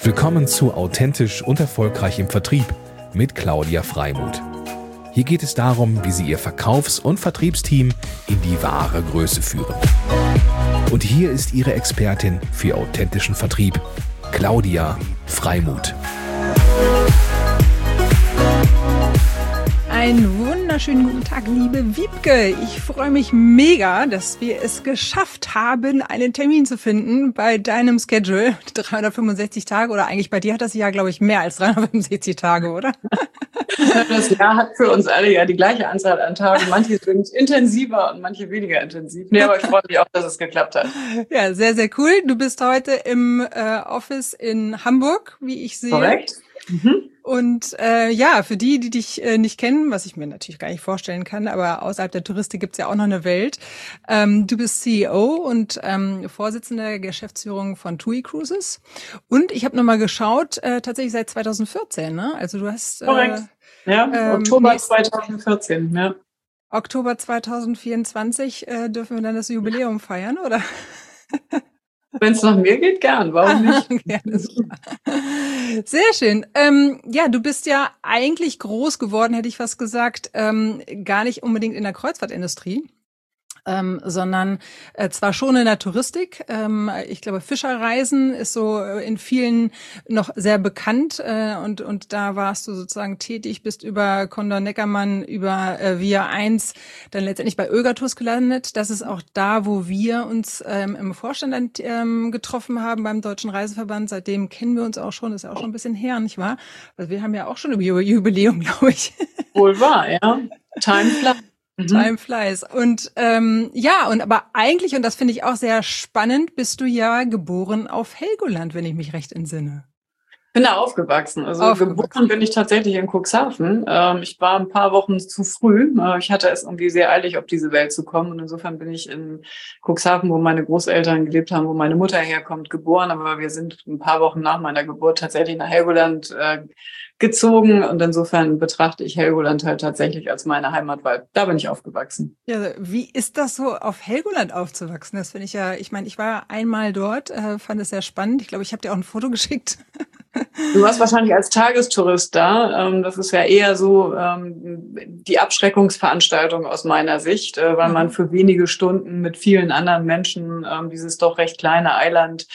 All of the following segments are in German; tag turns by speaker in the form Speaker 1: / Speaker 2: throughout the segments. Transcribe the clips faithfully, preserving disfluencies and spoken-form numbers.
Speaker 1: Willkommen zu Authentisch und Erfolgreich im Vertrieb mit Claudia Freimuth. Hier geht es darum, wie Sie Ihr Verkaufs- und Vertriebsteam in die wahre Größe führen. Und hier ist Ihre Expertin für authentischen Vertrieb, Claudia Freimuth.
Speaker 2: Einen wunderschönen guten Tag, liebe Wiebke. Ich freue mich mega, dass wir es geschafft haben, einen Termin zu finden bei deinem Schedule. dreihundertfünfundsechzig Tage, oder eigentlich bei dir hat das Jahr, glaube ich, mehr als dreihundertfünfundsechzig Tage, oder?
Speaker 3: Das Jahr hat für uns alle ja die gleiche Anzahl an Tagen. Manche sind intensiver und manche weniger intensiv. Nee, aber ich freue mich auch, dass es geklappt hat.
Speaker 2: Ja, sehr, sehr cool. Du bist heute im äh, Office in Hamburg, wie ich sehe.
Speaker 3: Korrekt. Mhm.
Speaker 2: Und äh, ja, für die, die dich äh, nicht kennen, was ich mir natürlich gar nicht vorstellen kann, aber außerhalb der Touristik gibt's ja auch noch eine Welt. Ähm, du bist C E O und ähm, Vorsitzender der Geschäftsführung von TUI Cruises. Und ich habe nochmal geschaut, äh, tatsächlich seit zweitausendvierzehn, ne? Also du hast... Äh,
Speaker 3: Korrekt. Ja,
Speaker 2: ähm,
Speaker 3: Oktober zweitausendvierzehn, ja.
Speaker 2: Oktober zweitausendvierundzwanzig äh, dürfen wir dann das Jubiläum feiern, oder?
Speaker 3: Wenn es nach mir geht, gern. Warum nicht?
Speaker 2: Ja, sehr schön. Ähm, ja, du bist ja eigentlich groß geworden, hätte ich fast gesagt, ähm, gar nicht unbedingt in der Kreuzfahrtindustrie. Ähm, sondern äh, zwar schon in der Touristik. Ähm, ich glaube, Fischerreisen ist so in vielen noch sehr bekannt äh, und und da warst du sozusagen tätig, bist über Condor Neckermann, über äh, Via eins dann letztendlich bei Ögertours gelandet. Das ist auch da, wo wir uns ähm, im Vorstand ähm, getroffen haben beim Deutschen Reiseverband. Seitdem kennen wir uns auch schon, das ist ja auch schon ein bisschen her, nicht wahr? Also wir haben ja auch schon ein Jubiläum, glaube ich.
Speaker 3: Wohl wahr, ja. Time flies.
Speaker 2: Mhm. Time flies. Und ähm, ja, und aber eigentlich, und das finde ich auch sehr spannend, bist du ja geboren auf Helgoland, wenn ich mich recht entsinne.
Speaker 3: Bin da aufgewachsen. Also aufgewachsen. Geboren bin ich tatsächlich in Cuxhaven. Ähm, ich war ein paar Wochen zu früh. Äh, ich hatte es irgendwie sehr eilig, auf diese Welt zu kommen. Und insofern bin ich in Cuxhaven, wo meine Großeltern gelebt haben, wo meine Mutter herkommt, geboren. Aber wir sind ein paar Wochen nach meiner Geburt tatsächlich nach Helgoland äh, gezogen. Und insofern betrachte ich Helgoland halt tatsächlich als meine Heimat, weil da bin ich aufgewachsen.
Speaker 2: Ja, wie ist das so, auf Helgoland aufzuwachsen? Das finde ich ja, ich meine, ich war einmal dort, äh, fand es sehr spannend. Ich glaube, ich habe dir auch ein Foto geschickt.
Speaker 3: Du warst wahrscheinlich als Tagestourist da. Das ist ja eher so die Abschreckungsveranstaltung aus meiner Sicht, weil man für wenige Stunden mit vielen anderen Menschen dieses doch recht kleine Eiland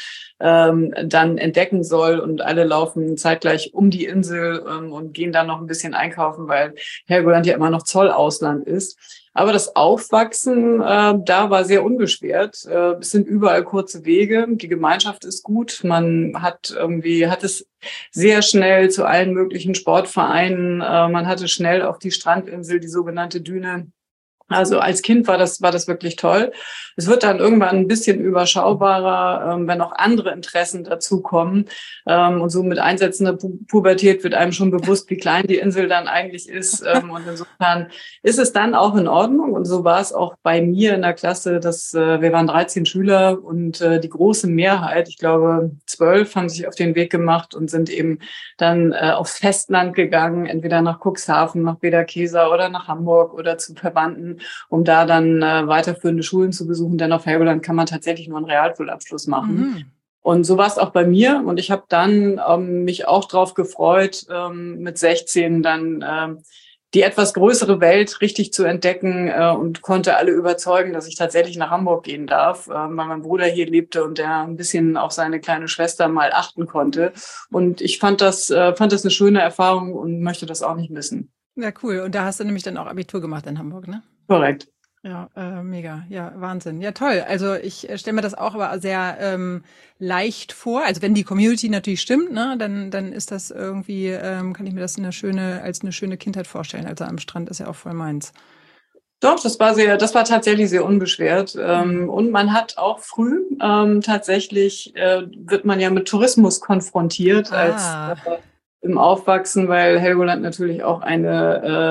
Speaker 3: dann entdecken soll und alle laufen zeitgleich um die Insel und gehen dann noch ein bisschen einkaufen, weil Helgoland ja immer noch Zollausland ist. Aber das Aufwachsen, äh, da war sehr unbeschwert. Äh, es sind überall kurze Wege. Die Gemeinschaft ist gut. Man hat irgendwie, hat es sehr schnell zu allen möglichen Sportvereinen. Äh, man hatte schnell auf die Strandinsel, die sogenannte Düne. Also als Kind war das, war das wirklich toll. Es wird dann irgendwann ein bisschen überschaubarer, ähm, wenn auch andere Interessen dazukommen. Ähm, und so mit einsetzender Pu- Pubertät wird einem schon bewusst, wie klein die Insel dann eigentlich ist. Ähm, und insofern ist es dann auch in Ordnung. Und so war es auch bei mir in der Klasse, dass äh, wir waren dreizehn Schüler und äh, die große Mehrheit, ich glaube zwölf, haben sich auf den Weg gemacht und sind eben dann äh, aufs Festland gegangen, entweder nach Cuxhaven, nach Bederkesa oder nach Hamburg oder zu Verwandten, um da dann äh, weiterführende Schulen zu besuchen, denn auf Helgoland kann man tatsächlich nur einen Realschulabschluss machen. Mhm. Und so war es auch bei mir. Und ich habe dann ähm, mich auch drauf gefreut, ähm, mit sechzehn dann ähm, die etwas größere Welt richtig zu entdecken äh, und konnte alle überzeugen, dass ich tatsächlich nach Hamburg gehen darf, äh, weil mein Bruder hier lebte und der ein bisschen auf seine kleine Schwester mal achten konnte. Und ich fand das, äh, fand das eine schöne Erfahrung und möchte das auch nicht missen.
Speaker 2: Ja, cool. Und da hast du nämlich dann auch Abitur gemacht in Hamburg, ne?
Speaker 3: Korrekt.
Speaker 2: Ja, äh, mega. Ja, Wahnsinn. Ja, toll. Also ich äh, stelle mir das auch aber sehr ähm, leicht vor. Also wenn die Community natürlich stimmt, ne, dann dann ist das irgendwie, ähm, kann ich mir das eine schöne als eine schöne Kindheit vorstellen. Also am Strand ist ja auch voll meins.
Speaker 3: Doch, das war sehr, das war tatsächlich sehr unbeschwert. Ähm, und man hat auch früh ähm, tatsächlich äh, wird man ja mit Tourismus konfrontiert
Speaker 2: Ah.
Speaker 3: als äh, im Aufwachsen, weil Helgoland natürlich auch eine äh,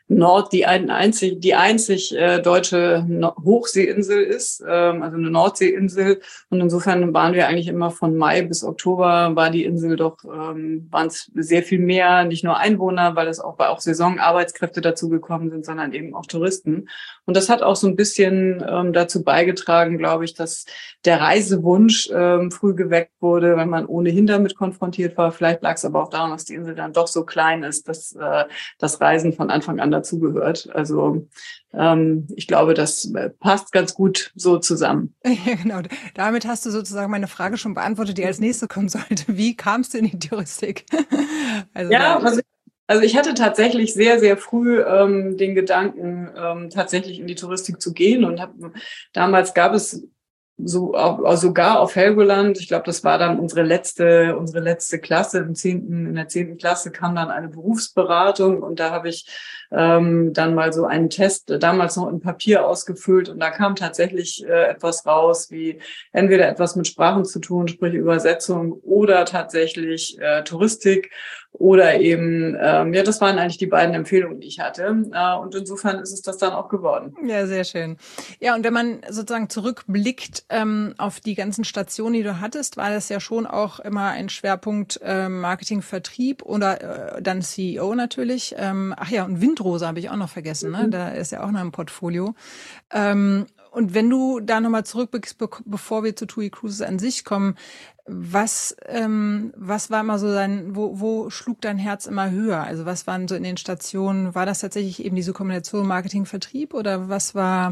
Speaker 3: Nord die ein, einzig die einzig äh, deutsche no- Hochseeinsel ist, ähm, also eine Nordseeinsel. Und insofern waren wir eigentlich immer von Mai bis Oktober war die Insel doch ähm, waren es sehr viel mehr, nicht nur Einwohner, weil es auch weil auch Saisonarbeitskräfte dazugekommen sind, sondern eben auch Touristen. Und das hat auch so ein bisschen ähm, dazu beigetragen, glaube ich, dass der Reisewunsch ähm, früh geweckt wurde, wenn man ohnehin damit konfrontiert war. Vielleicht lag es aber auch daran, dass die Insel dann doch so klein ist, dass äh, das Reisen von Anfang an dazugehört. Also ähm, ich glaube, das passt ganz gut so zusammen.
Speaker 2: Ja, genau. Damit hast du sozusagen meine Frage schon beantwortet, die als nächste kommen sollte. Wie kamst du in die Touristik? Also
Speaker 3: ja, also, also ich hatte tatsächlich sehr, sehr früh ähm, den Gedanken, ähm, tatsächlich in die Touristik zu gehen und hab, damals gab es so auch, sogar auf Helgoland, ich glaube, das war dann unsere letzte unsere letzte Klasse im zehnten in der zehnten Klasse kam dann eine Berufsberatung und da habe ich ähm, dann mal so einen Test damals noch in Papier ausgefüllt und da kam tatsächlich äh, etwas raus, wie entweder etwas mit Sprachen zu tun, sprich Übersetzung oder tatsächlich äh, Touristik oder eben, ähm, ja, das waren eigentlich die beiden Empfehlungen, die ich hatte. Äh, und insofern ist es das dann auch geworden.
Speaker 2: Ja, sehr schön. Ja, und wenn man sozusagen zurückblickt ähm, auf die ganzen Stationen, die du hattest, war das ja schon auch immer ein Schwerpunkt äh, Marketing, Vertrieb oder äh, dann C E O natürlich. Ähm, ach ja, und Windrose habe ich auch noch vergessen, ne? Da ist ja auch noch im Portfolio. Ähm, und wenn du da nochmal zurückblickst, be- bevor wir zu TUI Cruises an sich kommen, was ähm, was war immer so dein, wo wo schlug dein Herz immer höher? Also was waren so in den Stationen? War das tatsächlich eben diese Kombination Marketing, Vertrieb oder was war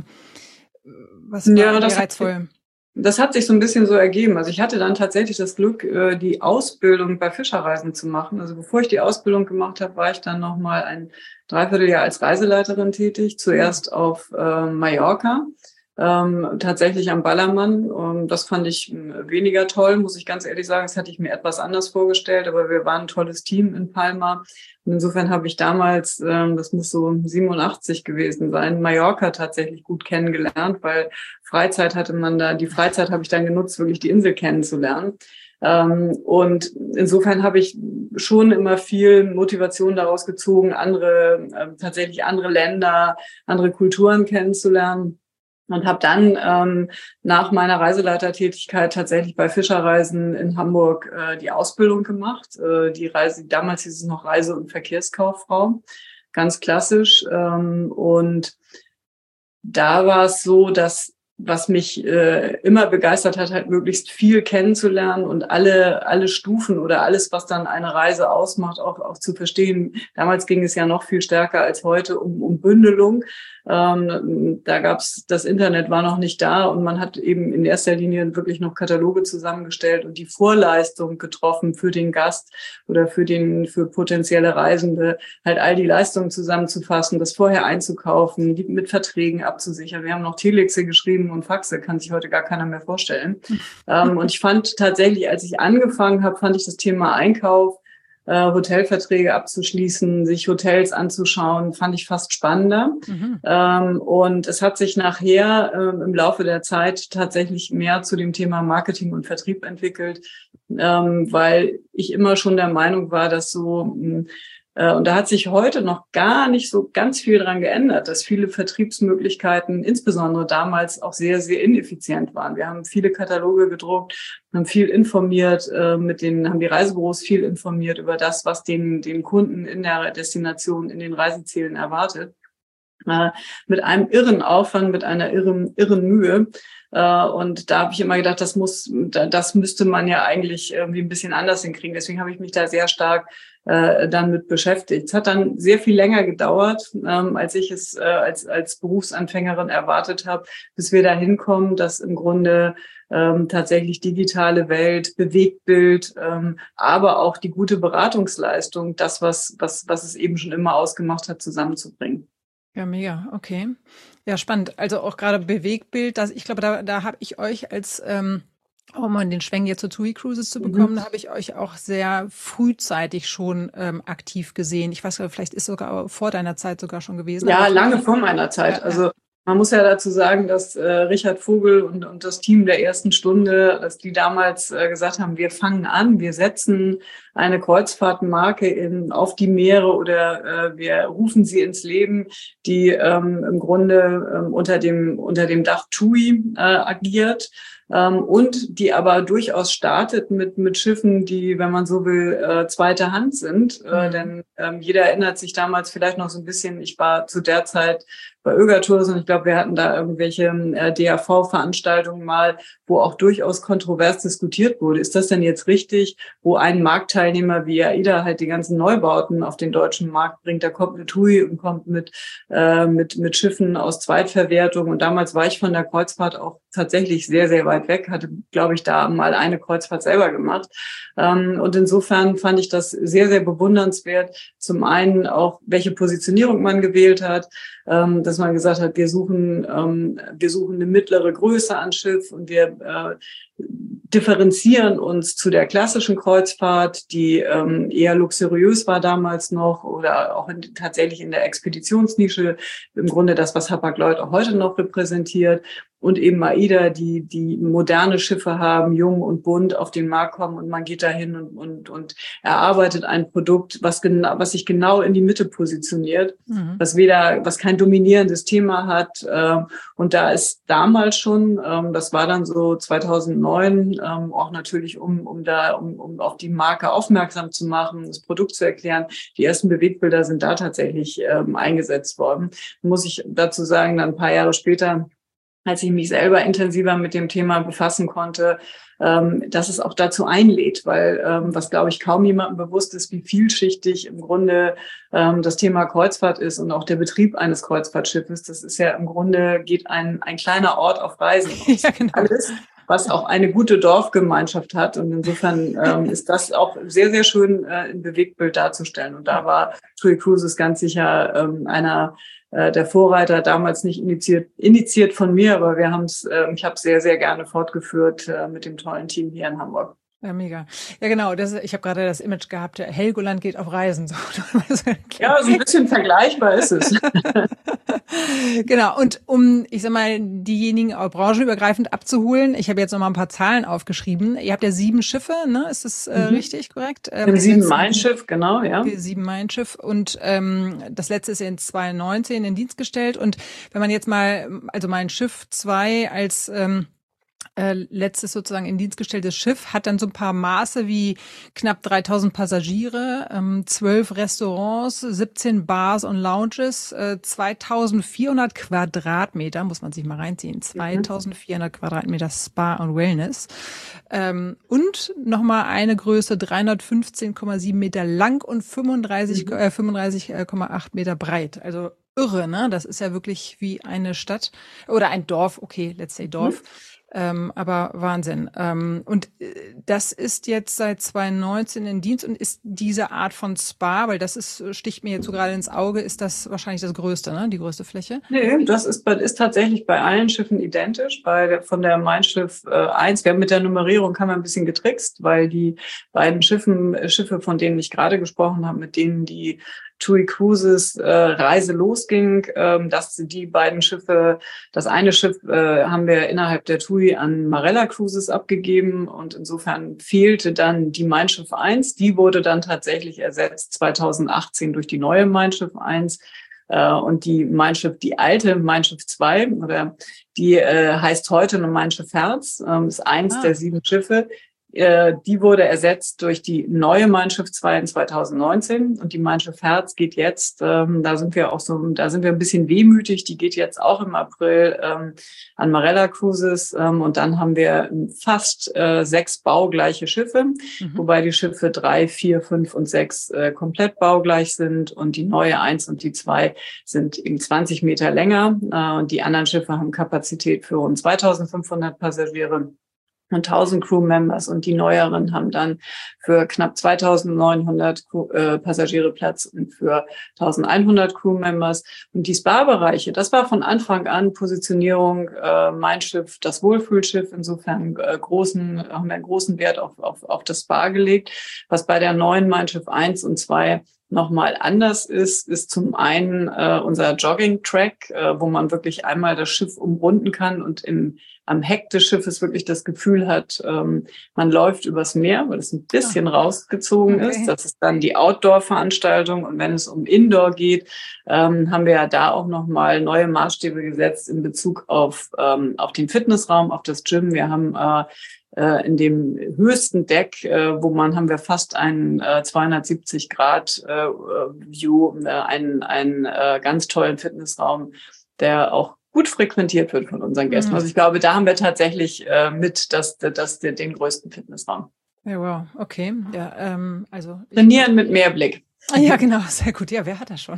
Speaker 2: was war
Speaker 3: Ja, das
Speaker 2: reizvoll?
Speaker 3: Das hat sich so ein bisschen so ergeben. Also ich hatte dann tatsächlich das Glück, äh, die Ausbildung bei Fischerreisen zu machen. Also bevor ich die Ausbildung gemacht habe, war ich dann noch mal ein Dreivierteljahr als Reiseleiterin tätig. Zuerst auf äh, Mallorca, ähm, tatsächlich am Ballermann. Und das fand ich äh, weniger toll, muss ich ganz ehrlich sagen. Das hatte ich mir etwas anders vorgestellt, aber wir waren ein tolles Team in Palma. Und insofern habe ich damals, ähm, das muss so siebenundachtzig gewesen sein, Mallorca tatsächlich gut kennengelernt, weil Freizeit hatte man da, die Freizeit habe ich dann genutzt, wirklich die Insel kennenzulernen. Ähm, und insofern habe ich schon immer viel Motivation daraus gezogen, andere, äh, tatsächlich andere Länder, andere Kulturen kennenzulernen. Und habe dann ähm, nach meiner Reiseleitertätigkeit tatsächlich bei Fischerreisen in Hamburg äh, die Ausbildung gemacht. Äh, die Reise, damals hieß es noch Reise- und Verkehrskauffrau, ganz klassisch. Ähm, und da war es so, dass was mich äh, immer begeistert hat, halt möglichst viel kennenzulernen und alle alle Stufen oder alles, was dann eine Reise ausmacht, auch auch zu verstehen. Damals ging es ja noch viel stärker als heute um, um Bündelung. Ähm, da gab's das Internet war noch nicht da und man hat eben in erster Linie wirklich noch Kataloge zusammengestellt und die Vorleistung getroffen für den Gast oder für den für potenzielle Reisende, halt all die Leistungen zusammenzufassen, das vorher einzukaufen, die mit Verträgen abzusichern. Wir haben noch Telexe geschrieben und Faxe, kann sich heute gar keiner mehr vorstellen. ähm, und ich fand tatsächlich, als ich angefangen habe, fand ich das Thema Einkauf, äh, Hotelverträge abzuschließen, sich Hotels anzuschauen, fand ich fast spannender. Mhm. Ähm, und es hat sich nachher äh, im Laufe der Zeit tatsächlich mehr zu dem Thema Marketing und Vertrieb entwickelt, ähm, weil ich immer schon der Meinung war, dass so mh, und da hat sich heute noch gar nicht so ganz viel dran geändert, dass viele Vertriebsmöglichkeiten, insbesondere damals, auch sehr, sehr ineffizient waren. Wir haben viele Kataloge gedruckt, haben viel informiert, äh, mit denen haben die Reisebüros viel informiert über das, was den, den Kunden in der Destination, in den Reisezielen erwartet. Äh, mit einem irren Aufwand, mit einer irren, irren Mühe. Äh, und da habe ich immer gedacht, das muss, das müsste man ja eigentlich irgendwie ein bisschen anders hinkriegen. Deswegen habe ich mich da sehr stark äh, dann mit beschäftigt. Es hat dann sehr viel länger gedauert, ähm, als ich es äh, als als Berufsanfängerin erwartet habe, bis wir da hinkommen, dass im Grunde ähm, tatsächlich digitale Welt, Bewegtbild, ähm, aber auch die gute Beratungsleistung, das, was was was es eben schon immer ausgemacht hat, zusammenzubringen.
Speaker 2: Ja, mega, okay. Ja, spannend. Also auch gerade Bewegtbild, das, ich glaube, da, da habe ich euch als, ähm, um mal den Schwenk jetzt zu TUI Cruises zu bekommen, mhm. da habe ich euch auch sehr frühzeitig schon ähm, aktiv gesehen. Ich weiß, vielleicht ist sogar vor deiner Zeit sogar schon gewesen.
Speaker 3: Ja, lange vor meiner Zeit. Ja, also Man muss ja dazu sagen, dass äh, Richard Vogel und, und das Team der ersten Stunde, dass die damals äh, gesagt haben, wir fangen an, wir setzen eine Kreuzfahrtmarke in, auf die Meere oder äh, wir rufen sie ins Leben, die ähm, im Grunde ähm, unter dem unter dem Dach TUI äh, agiert. Ähm, und die aber durchaus startet mit mit Schiffen, die, wenn man so will, äh, zweite Hand sind. Äh,
Speaker 2: Mhm.
Speaker 3: denn ähm, jeder erinnert sich damals vielleicht noch so ein bisschen, ich war zu der Zeit bei Ögertours und ich glaube, wir hatten da irgendwelche äh, D A V-Veranstaltungen mal, wo auch durchaus kontrovers diskutiert wurde. Ist das denn jetzt richtig, wo ein Marktteilnehmer wie AIDA halt die ganzen Neubauten auf den deutschen Markt bringt? Da kommt mit TUI und kommt mit, äh, mit, mit Schiffen aus Zweitverwertung. Und damals war ich von der Kreuzfahrt auch tatsächlich sehr, sehr weit weg, hatte, glaube ich, da mal eine Kreuzfahrt selber gemacht. Ähm, und insofern fand ich das sehr, sehr bewundernswert. Zum einen auch, welche Positionierung man gewählt hat, ähm, dass man gesagt hat, wir suchen, ähm, wir suchen eine mittlere Größe an Schiff und wir äh, differenzieren uns zu der klassischen Kreuzfahrt, die ähm, eher luxuriös war damals noch oder auch in, tatsächlich in der Expeditionsnische, im Grunde das, was Hapag-Lloyd auch heute noch repräsentiert. Und eben AIDA, die die moderne Schiffe haben, jung und bunt auf den Markt kommen und man geht dahin und und und erarbeitet ein Produkt, was genau, was sich genau in die Mitte positioniert, mhm. was weder, was kein dominierendes Thema hat. Ähm, und da ist damals schon, ähm, das war dann so zweitausendneun, ähm, auch natürlich um um da um um auf die Marke aufmerksam zu machen, das Produkt zu erklären. Die ersten Bewegtbilder sind da tatsächlich ähm, eingesetzt worden. Muss ich dazu sagen, dann ein paar Jahre später, als ich mich selber intensiver mit dem Thema befassen konnte, ähm, dass es auch dazu einlädt, weil ähm, was, glaube ich, kaum jemandem bewusst ist, wie vielschichtig im Grunde ähm, das Thema Kreuzfahrt ist und auch der Betrieb eines Kreuzfahrtschiffes. Das ist ja im Grunde, geht ein, ein kleiner Ort auf Reisen.
Speaker 2: Ja, genau.
Speaker 3: Alles, was auch eine gute Dorfgemeinschaft hat. Und insofern ähm, ist das auch sehr, sehr schön äh, im Bewegtbild darzustellen. Und da war TUI Cruises ganz sicher ähm, einer der Vorreiter, damals nicht initiiert, initiiert von mir, aber wir haben es, äh, ich habe es sehr, sehr gerne fortgeführt äh, mit dem tollen Team hier in Hamburg.
Speaker 2: Ja, mega. Ja, genau. Das, ich habe gerade das Image gehabt, Helgoland geht auf Reisen. So.
Speaker 3: Ja, so ein bisschen vergleichbar ist es.
Speaker 2: Genau. Und um, ich sag mal, diejenigen auch branchenübergreifend abzuholen, ich habe jetzt noch mal ein paar Zahlen aufgeschrieben. Ihr habt ja sieben Schiffe, ne? Ist das äh, mhm. richtig, korrekt?
Speaker 3: Ähm, sieben Mein-Schiff, genau, ja.
Speaker 2: Sieben Mein-Schiff. Und ähm, das letzte ist in zwanzig neunzehn in Dienst gestellt. Und wenn man jetzt mal, also Mein Schiff zwei als ähm, Äh, letztes sozusagen in Dienst gestelltes Schiff, hat dann so ein paar Maße wie knapp dreitausend Passagiere, ähm, zwölf Restaurants, siebzehn Bars und Lounges, äh, zweitausendvierhundert Quadratmeter, muss man sich mal reinziehen, zweitausendvierhundert Quadratmeter Spa und Wellness. Ähm, und nochmal eine Größe, dreihundertfünfzehn Komma sieben Meter lang und fünfunddreißig, mhm. äh, fünfunddreißig Komma acht Meter breit. Also irre, ne? Das ist ja wirklich wie eine Stadt oder ein Dorf, okay, let's say Dorf. Mhm. Ähm, aber Wahnsinn. Ähm, und äh, das ist jetzt seit zwanzig neunzehn in Dienst und ist diese Art von Spa, weil das ist, sticht mir jetzt so gerade ins Auge, ist das wahrscheinlich das größte, ne? Die größte Fläche?
Speaker 3: Nee, das ist, ist tatsächlich bei allen Schiffen identisch. Bei der, von der Mein Schiff äh, eins, wir haben mit der Nummerierung haben wir ein bisschen getrickst, weil die beiden Schiffen, Schiffe, von denen ich gerade gesprochen habe, mit denen die TUI Cruises äh, Reise losging, ähm, dass die beiden Schiffe, das eine Schiff äh, haben wir innerhalb der TUI an Marella Cruises abgegeben und insofern fehlte dann die Mein Schiff eins. Die wurde dann tatsächlich ersetzt zweitausendachtzehn durch die neue Mein Schiff eins. Äh, und die Mein Schiff, die alte Mein Schiff zwei, oder die äh, heißt heute noch Mein Schiff Herz, äh, ist eins ah. der sieben Schiffe. Die wurde ersetzt durch die neue Mein Schiff zwei in zweitausendneunzehn und die Mein Schiff Herz geht jetzt, ähm, da sind wir auch so, da sind wir ein bisschen wehmütig, die geht jetzt auch im April ähm, an Marella Cruises ähm, und dann haben wir fast äh, sechs baugleiche Schiffe, mhm. wobei die Schiffe drei, vier, fünf und sechs äh, komplett baugleich sind und die neue eins und die zwei sind eben zwanzig Meter länger äh, und die anderen Schiffe haben Kapazität für rund zweitausendfünfhundert Passagiere und tausend Crew-Members und die neueren haben dann für knapp zweitausendneunhundert äh, Passagiere Platz und für eintausendeinhundert Crew-Members. Und die Spa-Bereiche, das war von Anfang an Positionierung äh, Mein Schiff, das Wohlfühlschiff. Insofern äh, großen, haben wir einen großen Wert auf, auf, auf das Spa gelegt, was bei der neuen Mein Schiff eins und zwei nochmal anders ist, ist zum einen äh, unser Jogging-Track, äh, wo man wirklich einmal das Schiff umrunden kann und im, am Heck des Schiffes wirklich das Gefühl hat, ähm, man läuft übers Meer, weil es ein bisschen ah. rausgezogen okay. ist. Das ist dann die Outdoor-Veranstaltung. Und wenn es um Indoor geht, ähm, haben wir ja da auch nochmal neue Maßstäbe gesetzt in Bezug auf, ähm, auf den Fitnessraum, auf das Gym. Wir haben äh, in dem höchsten Deck, wo man, haben wir fast einen zweihundertsiebzig Grad View, einen, einen ganz tollen Fitnessraum, der auch gut frequentiert wird von unseren Gästen. Mhm. Also ich glaube, da haben wir tatsächlich mit das, das, den größten Fitnessraum.
Speaker 2: Ja, wow, okay. Ja, ähm, also
Speaker 3: trainieren mit Mehrblick.
Speaker 2: Ja, genau, sehr gut. Ja, wer hat das schon?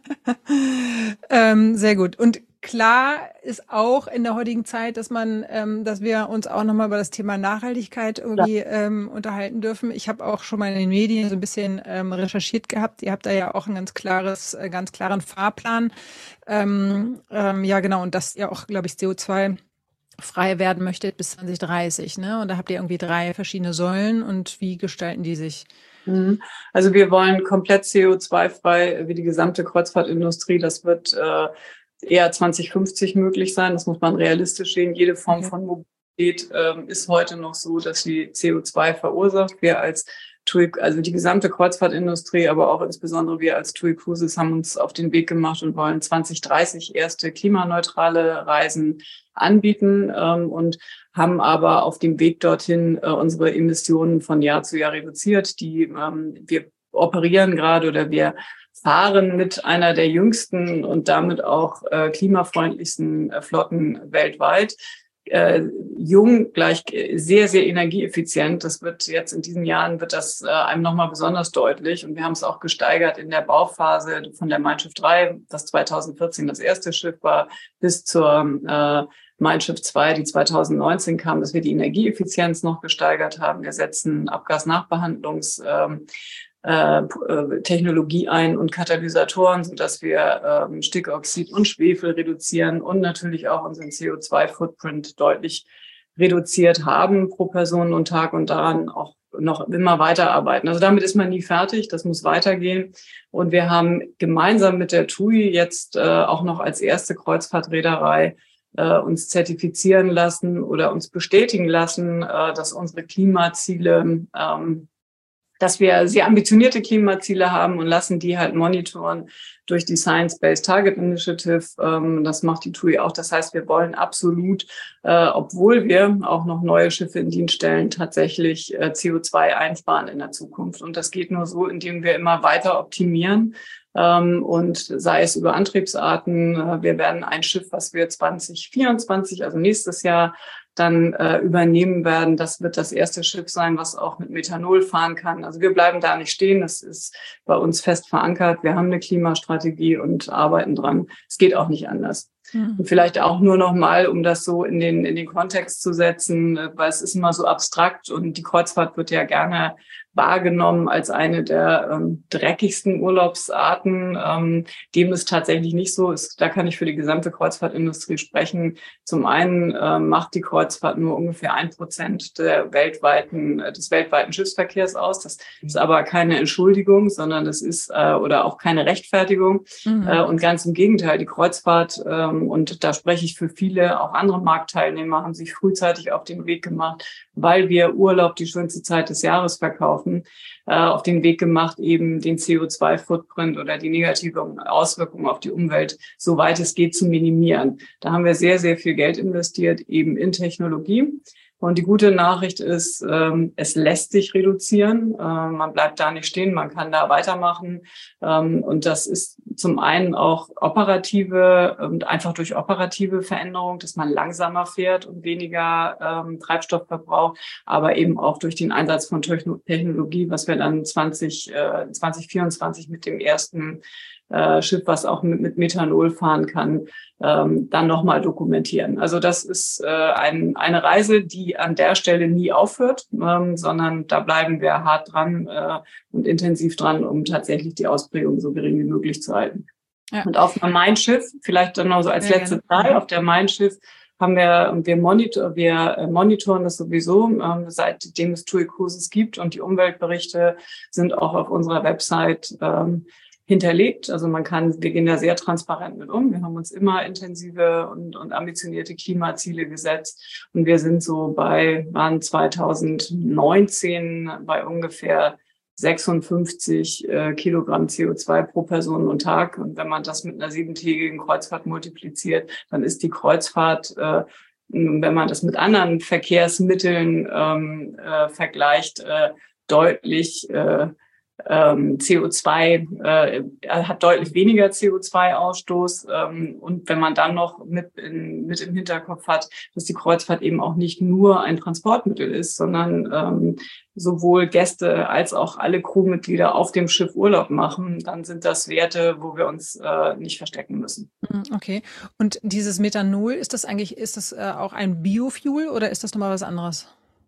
Speaker 2: ähm, sehr gut. Und klar ist auch in der heutigen Zeit, dass man, ähm, dass wir uns auch nochmal über das Thema Nachhaltigkeit irgendwie ja. ähm, unterhalten dürfen. Ich habe auch schon mal in den Medien so ein bisschen ähm, recherchiert gehabt. Ihr habt da ja auch ein ganz klares, äh, ganz klaren Fahrplan. Ähm, ähm, ja, genau. Und dass ihr auch, glaube ich, C O zwei frei werden möchtet bis zwanzig dreißig, ne? Und da habt ihr irgendwie drei verschiedene Säulen. Und wie gestalten die sich?
Speaker 3: Also wir wollen komplett C O zwei frei wie die gesamte Kreuzfahrtindustrie. Das wird äh, eher zwanzig fünfzig möglich sein. Das muss man realistisch sehen. Jede Form okay. von Mobilität ähm, ist heute noch so, dass sie C O zwei verursacht. Wir als TUI, also die gesamte Kreuzfahrtindustrie, aber auch insbesondere wir als TUI Cruises haben uns auf den Weg gemacht und wollen zwanzig dreißig erste klimaneutrale Reisen anbieten ähm, und haben aber auf dem Weg dorthin äh, unsere Emissionen von Jahr zu Jahr reduziert. Die ähm, wir operieren gerade oder wir fahren mit einer der jüngsten und damit auch äh, klimafreundlichsten äh, Flotten weltweit. Äh, jung gleich sehr, sehr energieeffizient. Das wird jetzt in diesen Jahren wird das äh, einem nochmal besonders deutlich. Und wir haben es auch gesteigert in der Bauphase von der Mein Schiff drei, das zweitausendvierzehn das erste Schiff war, bis zur äh, Mein Schiff zwei, die zweitausendneunzehn kam, dass wir die Energieeffizienz noch gesteigert haben. Wir setzen Abgasnachbehandlungs ähm, Technologie ein und Katalysatoren, so dass wir ähm, Stickoxid und Schwefel reduzieren und natürlich auch unseren C O zwei Footprint deutlich reduziert haben pro Person und Tag und daran auch noch immer weiterarbeiten. Also damit ist man nie fertig, das muss weitergehen. Und wir haben gemeinsam mit der TUI jetzt äh, auch noch als erste Kreuzfahrtreederei äh, uns zertifizieren lassen oder uns bestätigen lassen, äh, dass unsere Klimaziele ähm, dass wir sehr ambitionierte Klimaziele haben und lassen die halt monitoren durch die Science-Based Target Initiative. Ähm, das macht die TUI auch. Das heißt, wir wollen absolut, äh, obwohl wir auch noch neue Schiffe in Dienst stellen, tatsächlich äh, C O zwei einsparen in der Zukunft. Und das geht nur so, indem wir immer weiter optimieren. Ähm, und sei es über Antriebsarten. Äh, wir werden ein Schiff, was wir zwanzig vierundzwanzig, also nächstes Jahr, dann äh, übernehmen werden. Das wird das erste Schiff sein, was auch mit Methanol fahren kann. Also wir bleiben da nicht stehen. Das ist bei uns fest verankert. Wir haben eine Klimastrategie und arbeiten dran. Es geht auch nicht anders. Mhm. Und vielleicht auch nur noch mal, um das so in den in den Kontext zu setzen, weil es ist immer so abstrakt und die Kreuzfahrt wird ja gerne wahrgenommen als eine der ähm, dreckigsten Urlaubsarten. Ähm, dem ist tatsächlich nicht so. Ist, da kann ich für die gesamte Kreuzfahrtindustrie sprechen. Zum einen äh, macht die Kreuzfahrt nur ungefähr ein Prozent der weltweiten, äh, des weltweiten Schiffsverkehrs aus. Das ist aber keine Entschuldigung, sondern das ist äh, oder auch keine Rechtfertigung. Mhm. Äh, und ganz im Gegenteil, die Kreuzfahrt, ähm, und da spreche ich für viele, auch andere Marktteilnehmer, haben sich frühzeitig auf den Weg gemacht, weil wir Urlaub die schönste Zeit des Jahres verkaufen, äh, auf den Weg gemacht, eben den C O zwei Footprint oder die negativen Auswirkungen auf die Umwelt, soweit es geht, zu minimieren. Da haben wir sehr, sehr viel Geld investiert, eben in Technologie. Und die gute Nachricht ist, ähm, es lässt sich reduzieren. Ähm, man bleibt da nicht stehen, man kann da weitermachen. Ähm, und das ist zum einen auch operative und einfach durch operative Veränderung, dass man langsamer fährt und weniger ähm, Treibstoff verbraucht, aber eben auch durch den Einsatz von Technologie, was wir dann zwanzig vierundzwanzig mit dem ersten äh, Schiff, was auch mit, mit Methanol fahren kann, ähm, dann nochmal dokumentieren. Also das ist äh, ein, eine Reise, die an der Stelle nie aufhört, ähm, sondern da bleiben wir hart dran äh, und intensiv dran, um tatsächlich die Ausprägung so gering wie möglich zu halten. Ja. Und auf dem Mein Schiff, vielleicht dann noch so als ja, letzte Zahl, auf der Mein Schiff haben wir, und wir monitor, wir monitoren das sowieso, ähm, seitdem es TUI Cruises gibt, und die Umweltberichte sind auch auf unserer Website ähm, hinterlegt. Also man kann, wir gehen da sehr transparent mit um. Wir haben uns immer intensive und, und ambitionierte Klimaziele gesetzt. Und wir sind so bei, waren zweitausendneunzehn bei ungefähr sechsundfünfzig äh, Kilogramm C O zwei pro Person und Tag. Und wenn man das mit einer siebentägigen Kreuzfahrt multipliziert, dann ist die Kreuzfahrt, äh, wenn man das mit anderen Verkehrsmitteln ähm, äh, vergleicht, äh, deutlich äh, Ähm, C O zwei, äh, er hat deutlich weniger C O zwei Ausstoß. Ähm, und wenn man dann noch mit, in, mit im Hinterkopf hat, dass die Kreuzfahrt eben auch nicht nur ein Transportmittel ist, sondern ähm, sowohl Gäste als auch alle Crewmitglieder auf dem Schiff Urlaub machen, dann sind das Werte, wo wir uns äh, nicht verstecken müssen.
Speaker 2: Okay. Und dieses Methanol, ist das eigentlich, ist das äh, auch ein Biofuel oder ist das nochmal was anderes?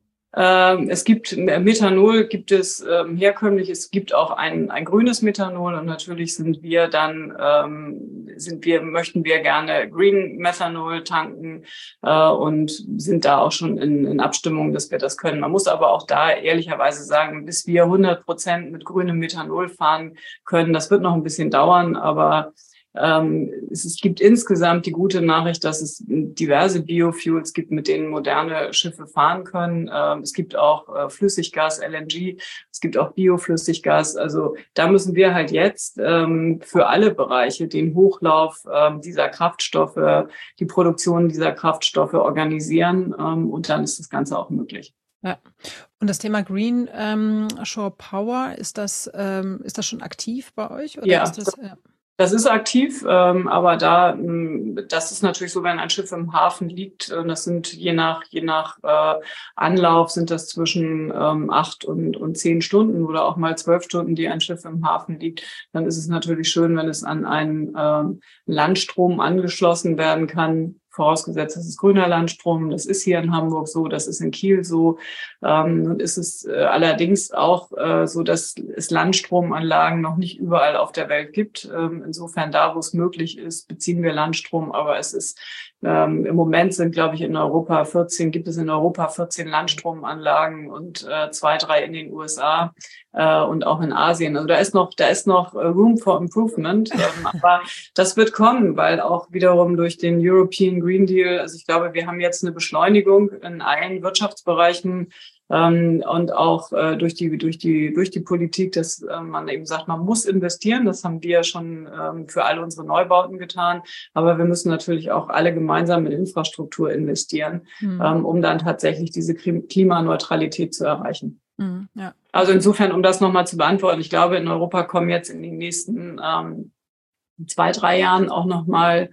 Speaker 3: Ähm, es gibt Methanol, gibt es ähm, herkömmlich, es gibt auch ein, ein grünes Methanol, und natürlich sind wir dann, ähm, sind wir, möchten wir gerne Green Methanol tanken äh, und sind da auch schon in, in Abstimmung, dass wir das können. Man muss aber auch da ehrlicherweise sagen, bis wir hundert Prozent mit grünem Methanol fahren können, das wird noch ein bisschen dauern, aber Ähm, es, es gibt insgesamt die gute Nachricht, dass es diverse Biofuels gibt, mit denen moderne Schiffe fahren können. Ähm, es gibt auch äh, Flüssiggas, L N G, es gibt auch Bioflüssiggas. Also da müssen wir halt jetzt ähm, für alle Bereiche den Hochlauf ähm, dieser Kraftstoffe, die Produktion dieser Kraftstoffe organisieren, ähm, und dann ist das Ganze auch möglich.
Speaker 2: Ja. Und das Thema Green ähm, Shore Power, ist das, ähm, ist das schon aktiv bei euch? Oder
Speaker 3: ja.
Speaker 2: ist das, ja.
Speaker 3: Das ist aktiv, ähm, aber da, das ist natürlich so, wenn ein Schiff im Hafen liegt, äh, das sind je nach je nach äh, Anlauf sind das zwischen ähm, acht und und zehn Stunden oder auch mal zwölf Stunden, die ein Schiff im Hafen liegt. Dann ist es natürlich schön, wenn es an einen ähm, Landstrom angeschlossen werden kann. Vorausgesetzt, das ist grüner Landstrom, das ist hier in Hamburg so, das ist in Kiel so. Ähm, und ist es äh, allerdings auch äh, so, dass es Landstromanlagen noch nicht überall auf der Welt gibt. Ähm, insofern da, wo es möglich ist, beziehen wir Landstrom, aber es ist ähm, im Moment sind, glaube ich, in Europa vierzehn, gibt es in Europa vierzehn Landstromanlagen und äh, zwei, drei in den U S A äh, und auch in Asien. Also da ist noch, da ist noch Room for Improvement, ähm, aber das wird kommen, weil auch wiederum durch den European Green Deal, also ich glaube, wir haben jetzt eine Beschleunigung in allen Wirtschaftsbereichen, ähm, und auch äh, durch die durch die durch die Politik, dass äh, man eben sagt, man muss investieren. Das haben wir schon ähm, für alle unsere Neubauten getan, aber wir müssen natürlich auch alle gemeinsam in Infrastruktur investieren, mhm. ähm, um dann tatsächlich diese Klimaneutralität zu erreichen. Mhm, ja. Also insofern, um das nochmal zu beantworten, ich glaube, in Europa kommen jetzt in den nächsten ähm, zwei, drei Jahren auch nochmal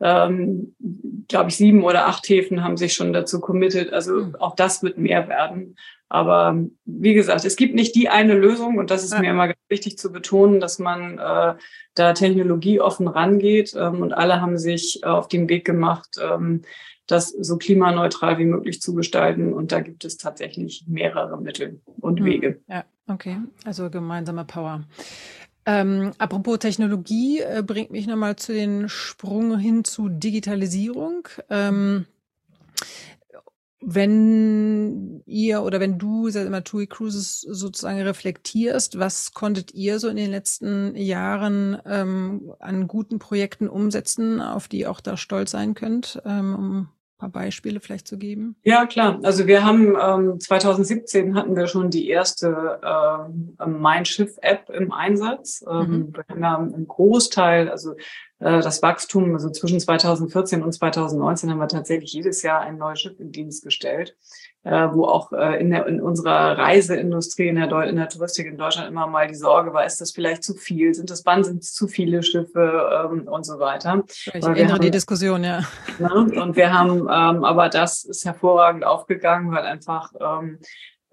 Speaker 3: Ähm, glaube ich, sieben oder acht Häfen haben sich schon dazu committed. Also auch das wird mehr werden. Aber wie gesagt, es gibt nicht die eine Lösung, und das ist ja. mir immer ganz wichtig zu betonen, dass man äh, da technologieoffen rangeht, ähm, und alle haben sich äh, auf den Weg gemacht, ähm, das so klimaneutral wie möglich zu gestalten. Und da gibt es tatsächlich mehrere Mittel und Wege.
Speaker 2: Ja, okay. Also gemeinsame Power. Ähm, apropos Technologie, äh, bringt mich nochmal zu den Sprung hin zu Digitalisierung. Ähm, wenn ihr oder wenn du, sag immer, TUI Cruises sozusagen reflektierst, was konntet ihr so in den letzten Jahren ähm, an guten Projekten umsetzen, auf die ihr auch da stolz sein könnt, ähm, um ein paar Beispiele vielleicht zu geben?
Speaker 3: Ja, klar. Also wir haben ähm, zwanzig siebzehn hatten wir schon die erste äh, Mein Schiff-App im Einsatz. Ähm, mhm. Wir haben ja einen Großteil, also äh, das Wachstum, also zwischen zwanzig vierzehn und zwanzig neunzehn haben wir tatsächlich jedes Jahr ein neues Schiff in Dienst gestellt, äh, wo auch äh, in, der, in unserer Reiseindustrie, in der, Deu- in der Touristik in Deutschland immer mal die Sorge war, ist das vielleicht zu viel? Sind das, wann sind es zu viele Schiffe ähm, und so weiter?
Speaker 2: Ich erinnere die Diskussion, ja.
Speaker 3: Ne? Und wir haben, ähm, aber das ist hervorragend aufgegangen, weil einfach ähm,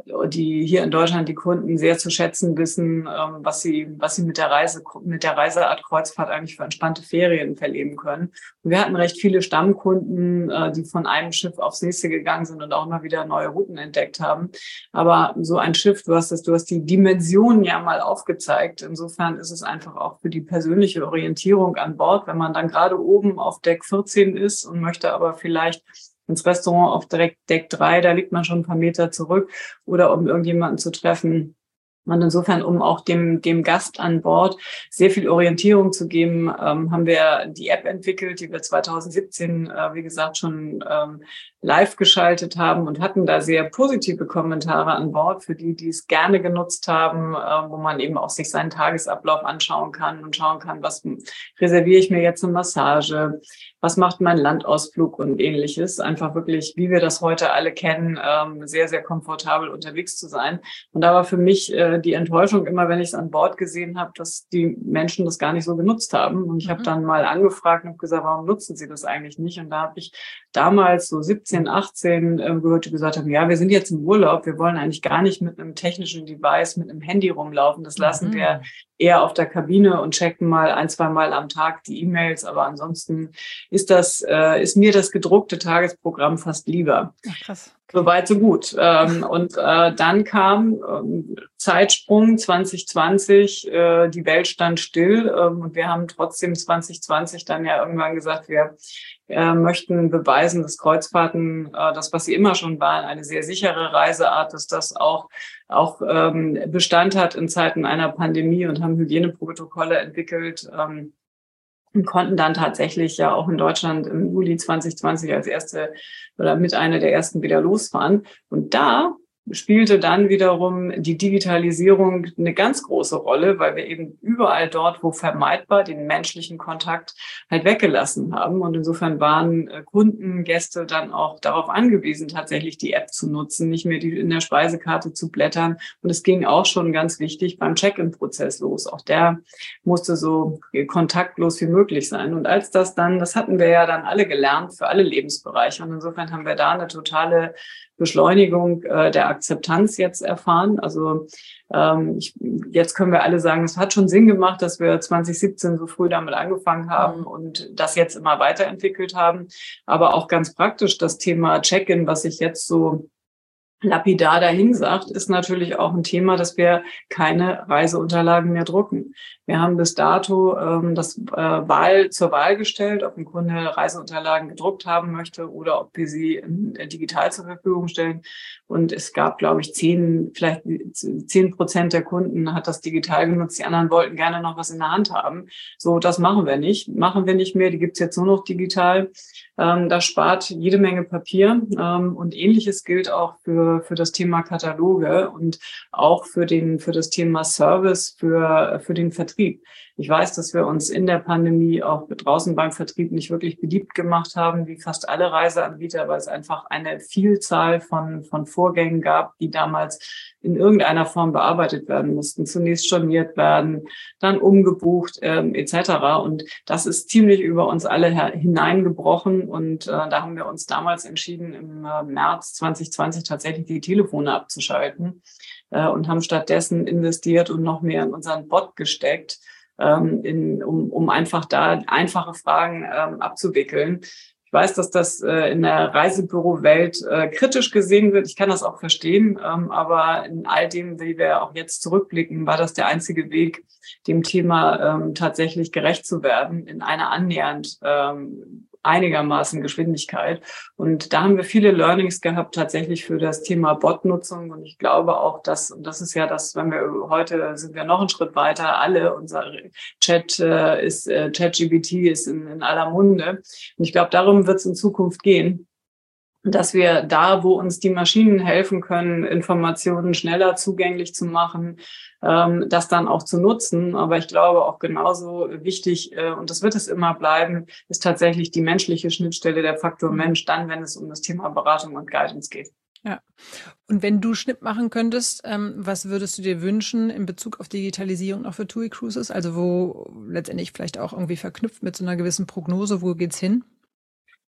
Speaker 3: die hier in Deutschland die Kunden sehr zu schätzen wissen, ähm, was sie, was sie mit der Reise, mit der Reiseart Kreuzfahrt eigentlich für entspannte Ferien verleben können. Und wir hatten recht viele Stammkunden, äh, die von einem Schiff aufs nächste gegangen sind und auch immer wieder neue Routen entdeckt haben. Aber so ein Schiff, du hast das, du hast die Dimensionen ja mal aufgezeigt. Insofern ist es einfach auch für die persönliche Orientierung an Bord, wenn man dann gerade oben auf Deck vierzehn ist und möchte aber vielleicht ins Restaurant auf direkt Deck drei, da liegt man schon ein paar Meter zurück, oder um irgendjemanden zu treffen. Und insofern, um auch dem, dem Gast an Bord sehr viel Orientierung zu geben, ähm, haben wir die App entwickelt, die wir zwanzig siebzehn, äh, wie gesagt, schon ähm, live geschaltet haben und hatten da sehr positive Kommentare an Bord für die, die es gerne genutzt haben, äh, wo man eben auch sich seinen Tagesablauf anschauen kann und schauen kann, was reserviere ich mir jetzt eine Massage, was macht mein Landausflug und Ähnliches. Einfach wirklich, wie wir das heute alle kennen, ähm, sehr, sehr komfortabel unterwegs zu sein. Und da war für mich äh, die Enttäuschung immer, wenn ich es an Bord gesehen habe, dass die Menschen das gar nicht so genutzt haben. Und ich mhm. habe dann mal angefragt und habe gesagt, warum nutzen sie das eigentlich nicht? Und da habe ich damals so siebzehn, achtzehn äh, gehört, die gesagt haben, ja, wir sind jetzt im Urlaub, wir wollen eigentlich gar nicht mit einem technischen Device, mit einem Handy rumlaufen. Das lassen mhm. wir eher auf der Kabine und checken mal ein, zwei Mal am Tag die E-Mails. Aber ansonsten ist das, äh, ist mir das gedruckte Tagesprogramm fast lieber.
Speaker 2: Ach, krass.
Speaker 3: Soweit, so gut. Ähm, und äh, dann kam ähm, Zeitsprung zwanzig zwanzig, äh, die Welt stand still ähm, und wir haben trotzdem zwanzig zwanzig dann ja irgendwann gesagt, wir äh, möchten beweisen, dass Kreuzfahrten, äh, das, was sie immer schon waren, eine sehr sichere Reiseart, dass das auch auch ähm, Bestand hat in Zeiten einer Pandemie, und haben Hygieneprotokolle entwickelt, ähm, und konnten dann tatsächlich ja auch in Deutschland im Juli zwanzig zwanzig als erste oder mit einer der ersten wieder losfahren. Und da spielte dann wiederum die Digitalisierung eine ganz große Rolle, weil wir eben überall dort, wo vermeidbar, den menschlichen Kontakt halt weggelassen haben. Und insofern waren Kunden, Gäste dann auch darauf angewiesen, tatsächlich die App zu nutzen, nicht mehr die in der Speisekarte zu blättern. Und es ging auch schon ganz wichtig beim Check-in-Prozess los. Auch der musste so kontaktlos wie möglich sein. Und als das dann, das hatten wir ja dann alle gelernt für alle Lebensbereiche. Und insofern haben wir da eine totale Beschleunigung äh, der Akzeptanz jetzt erfahren. Also ähm, ich, jetzt können wir alle sagen, es hat schon Sinn gemacht, dass wir zwanzig siebzehn so früh damit angefangen haben und das jetzt immer weiterentwickelt haben. Aber auch ganz praktisch das Thema Check-in, was ich jetzt so lapidar dahin sagt, ist natürlich auch ein Thema, dass wir keine Reiseunterlagen mehr drucken. Wir haben bis dato ähm, das äh, Wahl zur Wahl gestellt, ob ein Kunde Reiseunterlagen gedruckt haben möchte oder ob wir sie äh, digital zur Verfügung stellen. Und es gab, glaube ich, zehn, vielleicht zehn Prozent der Kunden hat das digital genutzt. Die anderen wollten gerne noch was in der Hand haben. So, das machen wir nicht. Machen wir nicht mehr. Die gibt's jetzt nur noch digital. Ähm, das spart jede Menge Papier. Ähm, und Ähnliches gilt auch für, für das Thema Kataloge und auch für den, für das Thema Service, für, für den Vertrieb. Ich weiß, dass wir uns in der Pandemie auch draußen beim Vertrieb nicht wirklich beliebt gemacht haben, wie fast alle Reiseanbieter, weil es einfach eine Vielzahl von, von Vorgängen gab, die damals in irgendeiner Form bearbeitet werden mussten. Zunächst storniert werden, dann umgebucht ähm, et cetera. Und das ist ziemlich über uns alle her- hineingebrochen. Und äh, da haben wir uns damals entschieden, im äh, März zwanzig zwanzig tatsächlich die Telefone abzuschalten äh, und haben stattdessen investiert und noch mehr in unseren Bot gesteckt, ähm, in, um, um einfach da einfache Fragen ähm, abzuwickeln. Ich weiß, dass das äh, in der Reisebüro-Welt äh, kritisch gesehen wird. Ich kann das auch verstehen. Ähm, aber in all dem, wie wir auch jetzt zurückblicken, war das der einzige Weg, dem Thema ähm, tatsächlich gerecht zu werden, in einer annähernd ähm, einigermaßen Geschwindigkeit. Und da haben wir viele Learnings gehabt, tatsächlich für das Thema Bot-Nutzung. Und ich glaube auch, dass, und das ist ja das, wenn wir heute sind wir noch einen Schritt weiter, alle, unser Chat äh, ist, äh, ChatGPT ist in, in aller Munde. Und ich glaube, darum wird es in Zukunft gehen, dass wir da, wo uns die Maschinen helfen können, Informationen schneller zugänglich zu machen, ähm, das dann auch zu nutzen. Aber ich glaube auch genauso wichtig, äh, und das wird es immer bleiben, ist tatsächlich die menschliche Schnittstelle, der Faktor Mensch, dann, wenn es um das Thema Beratung und Guidance geht.
Speaker 2: Ja. Und wenn du Schnitt machen könntest, ähm, was würdest du dir wünschen in Bezug auf Digitalisierung auch für TUI Cruises? Also wo letztendlich vielleicht auch irgendwie verknüpft mit so einer gewissen Prognose, wo geht's hin?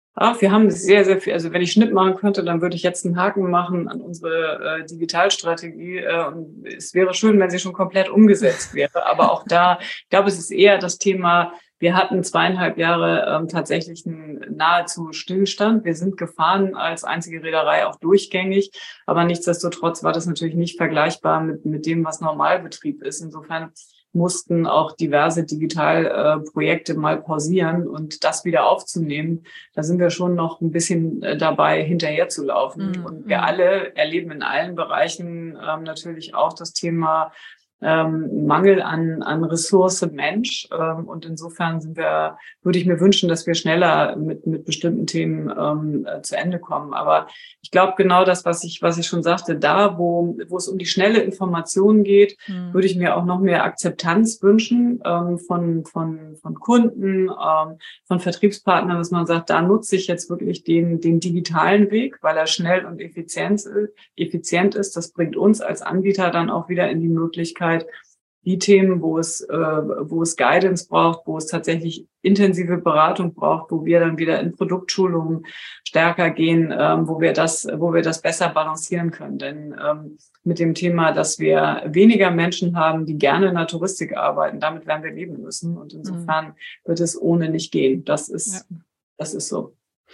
Speaker 3: Ach, wir haben sehr, sehr viel. Also wenn ich Schnipp machen könnte, dann würde ich jetzt einen Haken machen an unsere äh, Digitalstrategie. Äh, und es wäre schön, wenn sie schon komplett umgesetzt wäre. Aber auch da, ich glaube, es ist eher das Thema, wir hatten zweieinhalb Jahre ähm, tatsächlich einen nahezu Stillstand. Wir sind gefahren als einzige Reederei auch durchgängig. Aber nichtsdestotrotz war das natürlich nicht vergleichbar mit, mit dem, was Normalbetrieb ist. Insofern mussten auch diverse Digitalprojekte äh, mal pausieren und das wieder aufzunehmen. Da sind wir schon noch ein bisschen äh, dabei, hinterher zu laufen. Mhm. Und wir alle erleben in allen Bereichen ähm, natürlich auch das Thema ähm, Mangel an, an Ressource Mensch. Ähm, und insofern sind wir, würde ich mir wünschen, dass wir schneller mit, mit bestimmten Themen ähm, äh, zu Ende kommen. Aber ich glaube, genau das, was ich, was ich schon sagte, da, wo, wo es um die schnelle Information geht, mhm. würde ich mir auch noch mehr Akzeptanz wünschen, ähm, von, von, von Kunden, ähm, von Vertriebspartnern, dass man sagt, da nutze ich jetzt wirklich den, den digitalen Weg, weil er schnell und effizient, effizient ist. Das bringt uns als Anbieter dann auch wieder in die Möglichkeit, die Themen, wo es, äh, wo es Guidance braucht, wo es tatsächlich intensive Beratung braucht, wo wir dann wieder in Produktschulungen stärker gehen, ähm, wo wir das, wo wir das besser balancieren können. Denn ähm, mit dem Thema, dass wir weniger Menschen haben, die gerne in der Touristik arbeiten, damit werden wir leben müssen. Und insofern mhm. wird es ohne nicht gehen. Das ist, ja. das ist so.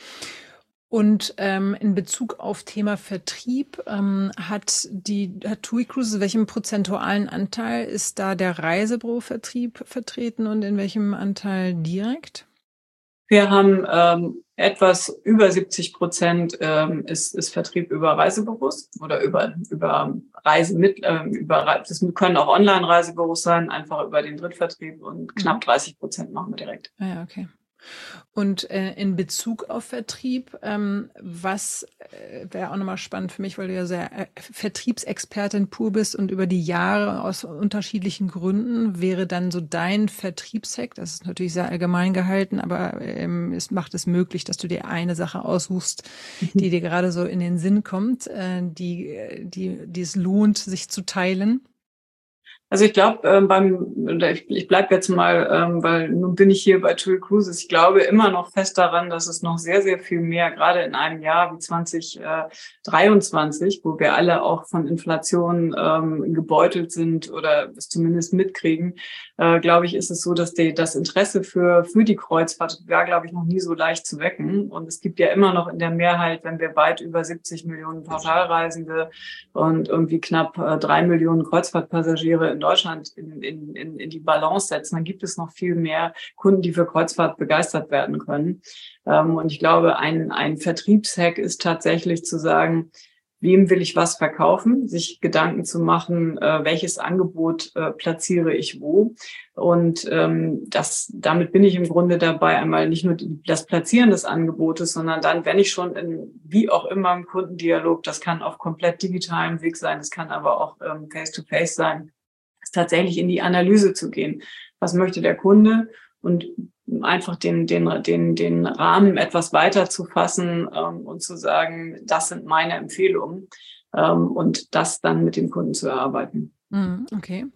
Speaker 2: Und ähm, in Bezug auf Thema Vertrieb ähm, hat die hat TUI Cruises, welchem prozentualen Anteil ist da der Reisebürovertrieb vertreten und in welchem Anteil direkt?
Speaker 3: Wir haben ähm, etwas über siebzig Prozent ähm, ist, ist Vertrieb über Reisebüros oder über über Reise mit ähm, über das können auch Online-Reisebüros sein, einfach über den Drittvertrieb und knapp dreißig Prozent machen wir direkt.
Speaker 2: Ah ja, okay. Und äh, in Bezug auf Vertrieb, ähm, was äh, wäre auch nochmal spannend für mich, weil du ja sehr äh, Vertriebsexpertin pur bist und über die Jahre aus unterschiedlichen Gründen wäre dann so dein Vertriebshack, das ist natürlich sehr allgemein gehalten, aber ähm, es macht es möglich, dass du dir eine Sache aussuchst, die dir gerade so in den Sinn kommt, äh, die, die, die es lohnt, sich zu teilen.
Speaker 3: Also ich glaube, ähm, beim ich, ich bleibe jetzt mal, ähm, weil nun bin ich hier bei TUI Cruises. Ich glaube immer noch fest daran, dass es noch sehr, sehr viel mehr, gerade in einem Jahr wie zwanzig dreiundzwanzig, wo wir alle auch von Inflation ähm, gebeutelt sind oder es zumindest mitkriegen, äh, glaube ich, ist es so, dass die, das Interesse für für die Kreuzfahrt war, glaube ich, noch nie so leicht zu wecken. Und es gibt ja immer noch in der Mehrheit, wenn wir weit über siebzig Millionen Pauschalreisende und irgendwie knapp äh, drei Millionen Kreuzfahrtpassagiere in Deutschland in, in, in die Balance setzen, dann gibt es noch viel mehr Kunden, die für Kreuzfahrt begeistert werden können. Ähm, und ich glaube, ein, ein Vertriebshack ist tatsächlich zu sagen, wem will ich was verkaufen, sich Gedanken zu machen, äh, welches Angebot äh, platziere ich wo. Und ähm, das, damit bin ich im Grunde dabei, einmal nicht nur die, das Platzieren des Angebotes, sondern dann, wenn ich schon in, wie auch immer im Kundendialog, das kann auf komplett digitalem Weg sein, das kann aber auch ähm, face-to-face sein, tatsächlich in die Analyse zu gehen. Was möchte der Kunde? Und einfach den, den, den, den Rahmen etwas weiter zu fassen ähm, und zu sagen, das sind meine Empfehlungen ähm, und das dann mit dem Kunden zu erarbeiten.
Speaker 2: Okay.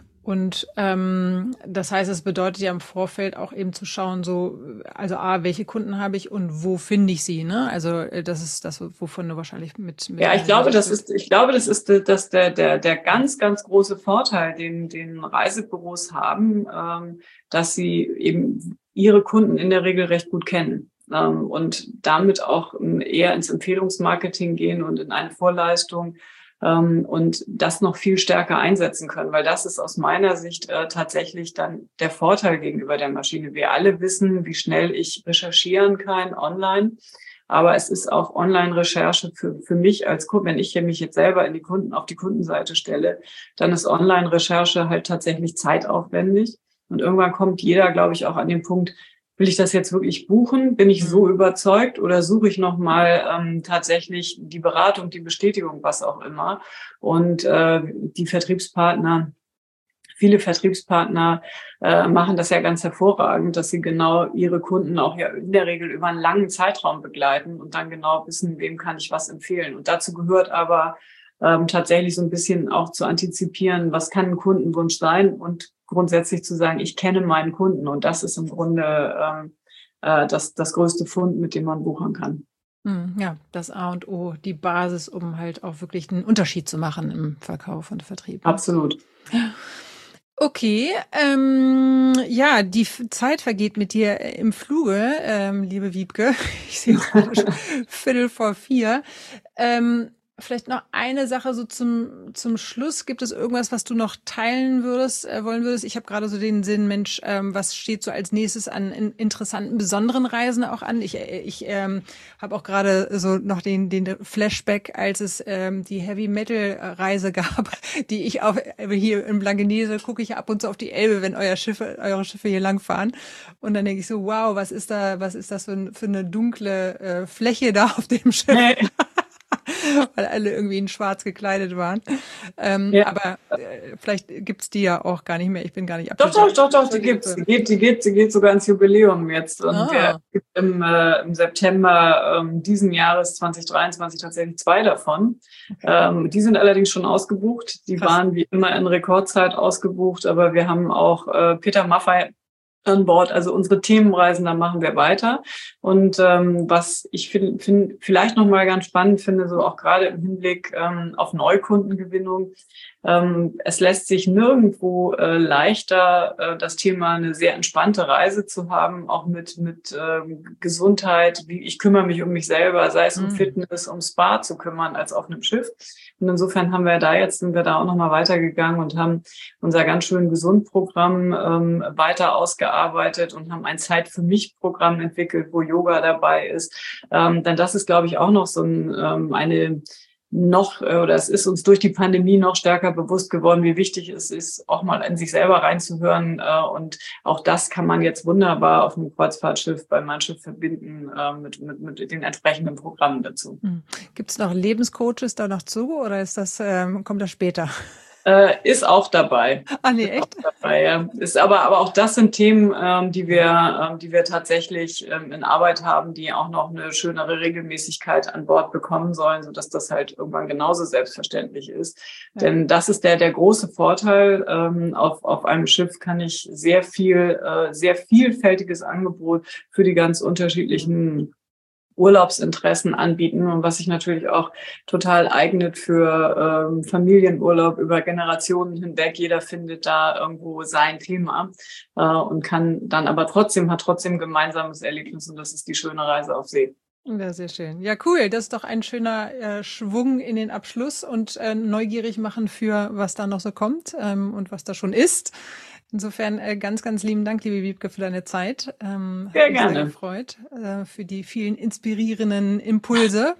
Speaker 2: Und ähm, das heißt, es bedeutet ja im Vorfeld auch eben zu schauen, so, also A, welche Kunden habe ich und wo finde ich sie, ne? Also das ist das, wovon du wahrscheinlich mit, mit
Speaker 3: ja, ich glaube, das ist, ich glaube, das ist, das der der der ganz ganz große Vorteil, den den Reisebüros haben, ähm, dass sie eben ihre Kunden in der Regel recht gut kennen. Ähm, und damit auch eher ins Empfehlungsmarketing gehen und in eine Vorleistung ähm, und das noch viel stärker einsetzen können, weil das ist aus meiner Sicht äh, tatsächlich dann der Vorteil gegenüber der Maschine. Wir alle wissen, wie schnell ich recherchieren kann online, aber es ist auch Online-Recherche für für mich als Kunde, wenn ich hier mich jetzt selber in die Kunden auf die Kundenseite stelle, dann ist Online-Recherche halt tatsächlich zeitaufwendig und irgendwann kommt jeder, glaube ich, auch an den Punkt, will ich das jetzt wirklich buchen? Bin ich so überzeugt oder suche ich nochmal ähm, tatsächlich die Beratung, die Bestätigung, was auch immer? Und äh, die Vertriebspartner, viele Vertriebspartner äh, machen das ja ganz hervorragend, dass sie genau ihre Kunden auch ja in der Regel über einen langen Zeitraum begleiten und dann genau wissen, wem kann ich was empfehlen. Und dazu gehört aber ähm, tatsächlich so ein bisschen auch zu antizipieren, was kann ein Kundenwunsch sein und grundsätzlich zu sagen, ich kenne meinen Kunden und das ist im Grunde ähm, äh, das, das größte Fund, mit dem man buchern kann.
Speaker 2: Ja, das A und O, die Basis, um halt auch wirklich einen Unterschied zu machen im Verkauf und Vertrieb.
Speaker 3: Absolut.
Speaker 2: Okay, ähm, ja, die Zeit vergeht mit dir im Fluge, ähm, liebe Wiebke. Ich sehe gerade schon Viertel vor vier. Ähm, Vielleicht noch eine Sache so zum zum Schluss. Gibt es irgendwas, was du noch teilen würdest, äh, wollen würdest? Ich habe gerade so den Sinn, Mensch, ähm, was steht so als nächstes an in, interessanten, besonderen Reisen auch an? Ich ich ähm, habe auch gerade so noch den den Flashback, als es ähm, die Heavy Metal Reise gab, die ich auch hier in Blankenese gucke ich ab und zu auf die Elbe, wenn euer Schiffe eure Schiffe hier langfahren. Und dann denke ich so, wow, was ist da was ist das für, ein, für eine dunkle äh, Fläche da auf dem Schiff? Nee. Weil alle irgendwie in schwarz gekleidet waren. Ähm, ja. Aber äh, vielleicht gibt's die ja auch gar nicht mehr. Ich bin gar nicht
Speaker 3: Doch, doch, doch, doch, die gibt's. Die geht, die geht, die geht sogar ins Jubiläum jetzt. Und ah. wir gibt im, äh, im September ähm, diesen Jahres zwanzig dreiundzwanzig tatsächlich zwei davon. Okay. Ähm, die sind allerdings schon ausgebucht. Die Krass. Waren wie immer in Rekordzeit ausgebucht. Aber wir haben auch äh, Peter Maffay an Bord. Also unsere Themenreisen, da machen wir weiter. Und ähm, was ich find, find, vielleicht noch mal ganz spannend finde, so auch gerade im Hinblick ähm, auf Neukundengewinnung, ähm, es lässt sich nirgendwo äh, leichter äh, das Thema eine sehr entspannte Reise zu haben, auch mit mit ähm, Gesundheit, wie ich kümmere mich um mich selber, sei es um mhm. Fitness, um Spa zu kümmern, als auf einem Schiff. Und insofern haben wir da jetzt, sind wir da auch noch mal weitergegangen und haben unser ganz schön Gesund-Programm ähm, weiter ausgearbeitet und haben ein Zeit für mich Programm entwickelt, wo Yoga dabei ist. Ähm, denn das ist, glaube ich, auch noch so ein, ähm, eine noch, oder es ist uns durch die Pandemie noch stärker bewusst geworden, wie wichtig es ist, auch mal in sich selber reinzuhören. Und auch das kann man jetzt wunderbar auf einem Kreuzfahrtschiff bei Mein Schiff verbinden mit, mit, mit den entsprechenden Programmen dazu.
Speaker 2: Gibt es noch Lebenscoaches da noch zu oder ist das, ähm, kommt das später?
Speaker 3: Äh, ist auch dabei.
Speaker 2: Ah, nee, echt?
Speaker 3: Ist, dabei, ja. ist aber, aber auch das sind Themen, ähm, die wir, ähm, die wir tatsächlich ähm, in Arbeit haben, die auch noch eine schönere Regelmäßigkeit an Bord bekommen sollen, sodass das halt irgendwann genauso selbstverständlich ist. Ja. Denn das ist der, der große Vorteil. Ähm, auf, auf einem Schiff kann ich sehr viel, äh, sehr vielfältiges Angebot für die ganz unterschiedlichen Urlaubsinteressen anbieten und was sich natürlich auch total eignet für ähm, Familienurlaub über Generationen hinweg. Jeder findet da irgendwo sein Thema äh, und kann dann aber trotzdem, hat trotzdem ein gemeinsames Erlebnis und das ist die schöne Reise auf See.
Speaker 2: Ja, sehr schön. Ja, cool. Das ist doch ein schöner äh, Schwung in den Abschluss und äh, neugierig machen für, was da noch so kommt ähm, und was da schon ist. Insofern äh, ganz, ganz lieben Dank, liebe Wiebke, für deine Zeit. Ähm,
Speaker 3: sehr gerne.
Speaker 2: Sehr gefreut äh, für die vielen inspirierenden Impulse.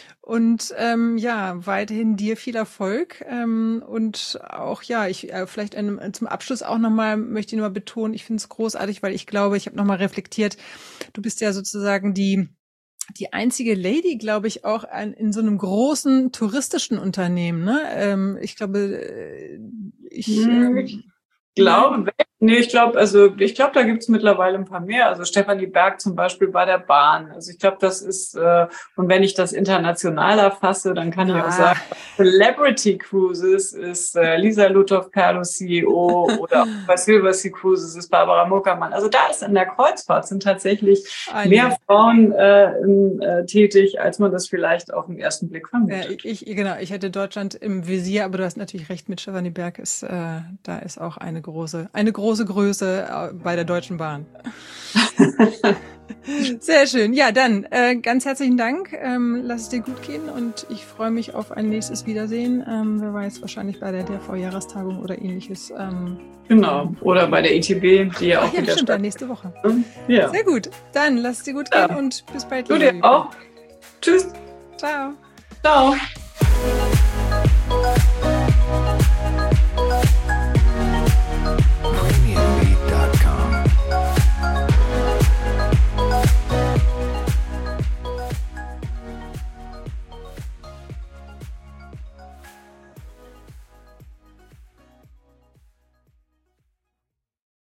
Speaker 2: Und ähm, ja, weiterhin dir viel Erfolg. Ähm, und auch, ja, ich äh, vielleicht einem, zum Abschluss auch nochmal, möchte ich nochmal betonen, ich finde es großartig, weil ich glaube, ich habe nochmal reflektiert, du bist ja sozusagen die die einzige Lady, glaube ich, auch an, in so einem großen touristischen Unternehmen. Ne? Ähm, ich glaube, ich...
Speaker 3: Hm.
Speaker 2: Ähm,
Speaker 3: glaube, nee, ich glaube, also ich glaube, da gibt's mittlerweile ein paar mehr. Also Stefanie Berg zum Beispiel bei der Bahn. Also ich glaube, das ist, äh, und wenn ich das international erfasse, dann kann ja. ich auch sagen, Celebrity Cruises ist äh, Lisa Lutow-Perlo C E O oder bei Silver Sea Cruises ist Barbara Muckermann. Also da ist in der Kreuzfahrt sind tatsächlich Eine. mehr Frauen äh, in, äh, tätig, als man das vielleicht auf den ersten Blick vermutet.
Speaker 2: Ja, ich, genau, ich hätte Deutschland im Visier, aber du hast natürlich recht, mit Stefanie Berg ist, äh, da ist auch eine große, eine große Größe bei der Deutschen Bahn. Sehr schön. Ja, dann äh, ganz herzlichen Dank. Ähm, lass es dir gut gehen und ich freue mich auf ein nächstes Wiedersehen. Ähm, wer weiß, wahrscheinlich bei der D V Jahrestagung oder ähnliches. Ähm,
Speaker 3: genau. Oder bei der I T B, die ja auch
Speaker 2: Ach, ja,
Speaker 3: wieder
Speaker 2: stimmt, dann nächste Woche.
Speaker 3: Ja.
Speaker 2: Sehr gut. Dann lass es dir gut
Speaker 3: ja.
Speaker 2: gehen und bis bald.
Speaker 3: Du dir auch. Tschüss.
Speaker 2: Ciao.
Speaker 3: Ciao.